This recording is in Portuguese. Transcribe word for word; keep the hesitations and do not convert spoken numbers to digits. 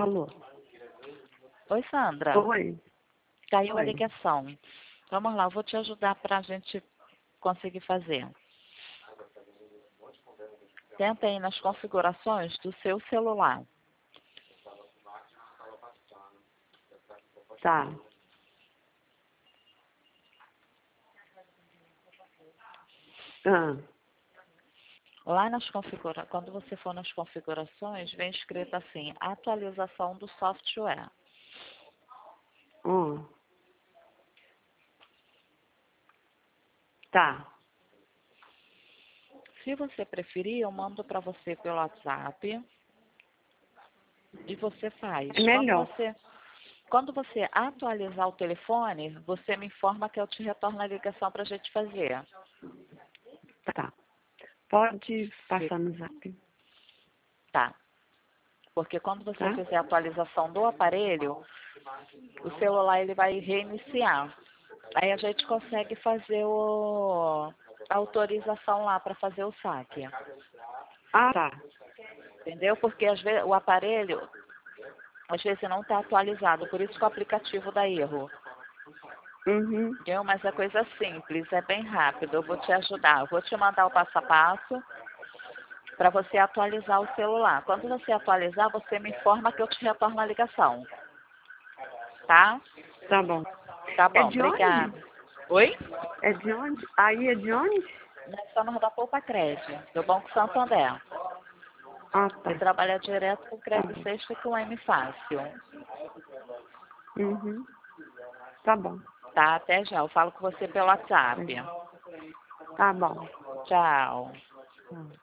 Alô? Oi, Sandra. Oi. Caiu a Oi. ligação. Vamos lá, eu vou te ajudar para a gente conseguir fazer. Tenta aí nas configurações do seu celular. Tá. Ah, Lá nas configurações, quando você for nas configurações, vem escrito assim, atualização do software. hum. Tá. Se você preferir, eu mando para você pelo WhatsApp e você faz. É Quando melhor. você, quando você atualizar o telefone, você me informa que eu te retorno a ligação para a gente fazer. Tá. Pode passar no zap. Tá. Porque quando você Tá? fizer a atualização do aparelho, o celular ele vai reiniciar. Aí a gente consegue fazer o, a autorização lá para fazer o saque. Ah, tá. Entendeu? Porque às vezes o aparelho, às vezes não está atualizado, por isso que o aplicativo dá erro. Uhum. Entendeu? Mas é coisa simples, é bem rápido. Eu vou te ajudar. Eu vou te mandar o passo a passo para você atualizar o celular. Quando você atualizar, você me informa que eu te retorno a ligação. Tá? Tá bom. Tá É bom, de onde? obrigada. Oi? É de onde? Aí é de onde? Nós estamos da Poupa Crédito, do Banco Santander. Ah, E tá. trabalha direto com o Tá crédito bom. sexta com M Fácil. Uhum. Tá bom. Tá? Até já. Eu falo com você pelo WhatsApp. Tá bom. Tchau. Tá.